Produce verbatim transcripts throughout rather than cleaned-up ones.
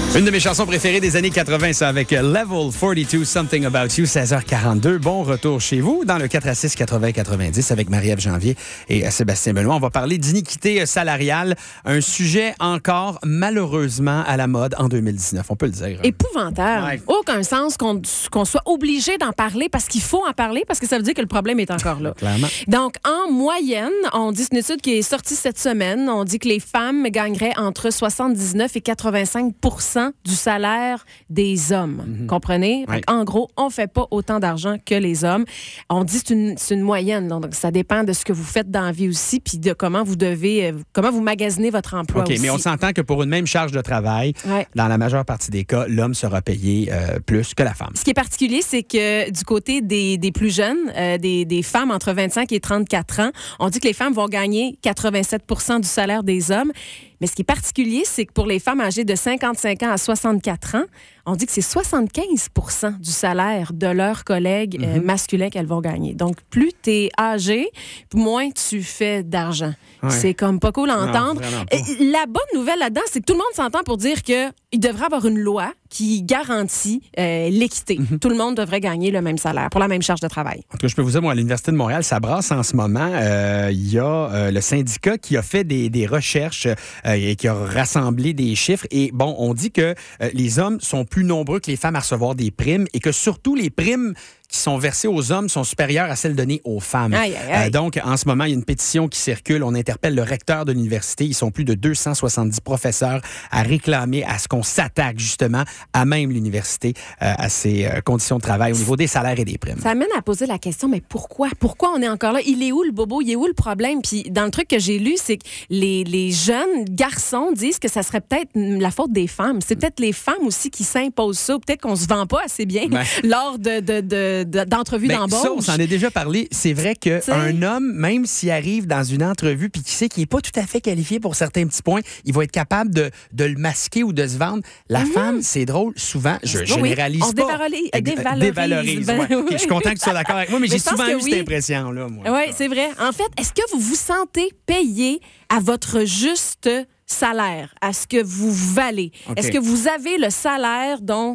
Une de mes chansons préférées des années quatre-vingt, ça avec Level quarante-deux, Something About You, seize heures quarante-deux. Bon retour chez vous dans le quatre à six quatre-vingts quatre-vingt-dix avec Marie-Ève Janvier et Sébastien Benoît. On va parler d'iniquité salariale, un sujet encore malheureusement à la mode en deux mille dix-neuf, on peut le dire. Épouvantable. Ouais. Aucun sens qu'on, qu'on soit obligé d'en parler parce qu'il faut en parler, parce que ça veut dire que le problème est encore là. Clairement. Donc, en moyenne, on dit, c'est une étude qui est sortie cette semaine, on dit que les femmes gagneraient entre soixante-dix-neuf et quatre-vingt-cinq pour cent du salaire des hommes. Mm-hmm. Comprenez? Ouais. En gros, on ne fait pas autant d'argent que les hommes. On dit que c'est une, c'est une moyenne, donc ça dépend de ce que vous faites dans la vie aussi, puis de comment vous devez, comment vous magasinez votre emploi OK, aussi. mais on s'entend que pour une même charge de travail, ouais. dans la majeure partie des cas, l'homme sera payé euh, plus que la femme. Ce qui est particulier, c'est que du côté des, des plus jeunes, euh, des, des femmes entre vingt-cinq et trente-quatre ans, on dit que les femmes vont gagner quatre-vingt-sept pour cent du salaire des hommes. Mais ce qui est particulier, c'est que pour les femmes âgées de cinquante-cinq ans à soixante-quatre ans, on dit que c'est soixante-quinze pour cent du salaire de leurs collègues mm-hmm. euh, masculins qu'elles vont gagner. Donc, plus tu es âgé, moins tu fais d'argent. Ouais. C'est comme pas cool à entendre. Non, pas. La bonne nouvelle là-dedans, c'est que tout le monde s'entend pour dire qu'il devrait avoir une loi qui garantit euh, l'équité. Mm-hmm. Tout le monde devrait gagner le même salaire pour la même charge de travail. En tout cas, je peux vous dire, moi, à l'Université de Montréal, ça brasse en ce moment. Il euh, y a euh, le syndicat qui a fait des, des recherches euh, et qui a rassemblé des chiffres. Et bon, on dit que euh, les hommes sont plus nombreux que les femmes à recevoir des primes et que surtout les primes qui sont versées aux hommes sont supérieures à celles données aux femmes. Aïe, aïe, aïe. Euh, donc, en ce moment, il y a une pétition qui circule. On interpelle le recteur de l'université. Ils sont plus de deux cent soixante-dix professeurs à réclamer à ce qu'on s'attaque justement à même l'université, euh, à ses euh, conditions de travail au niveau des salaires et des primes. Ça amène à poser la question, mais pourquoi? Pourquoi on est encore là? Il est où le bobo? Il est où le problème? Puis dans le truc que j'ai lu, c'est que les, les jeunes garçons disent que ça serait peut-être la faute des femmes. C'est peut-être les femmes aussi qui s'imposent ça. Peut-être qu'on se vend pas assez bien ben, lors de... de, de d'entrevue ben, d'embauche. Ça, on s'en est déjà parlé. C'est vrai qu'un homme, même s'il arrive dans une entrevue puis qu'il sait qu'il n'est pas tout à fait qualifié pour certains petits points, il va être capable de, de le masquer ou de se vendre. La mm-hmm. femme, c'est drôle, souvent, je généralise oui, pas. On dévalorise. dévalorise. dévalorise ben, ouais. oui. Okay, je suis content que tu sois d'accord avec moi, mais, mais j'ai souvent eu oui. cette impression-là. Oui, c'est vrai. En fait, est-ce que vous vous sentez payé à votre juste salaire, à ce que vous valez? Okay. Est-ce que vous avez le salaire dont...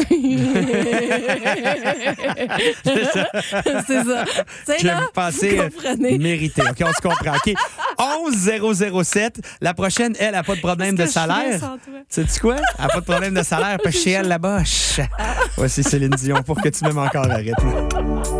c'est ça. C'est ça. C'est je là, vais penser mérité. OK, on se comprend. OK. onze zéro zéro sept. La prochaine, elle n'a pas de problème de salaire. Sais-tu quoi? Elle n'a pas de problème de salaire parce que chez elle, la boche. Voici Céline Dion pour que tu m'aimes encore à rythme.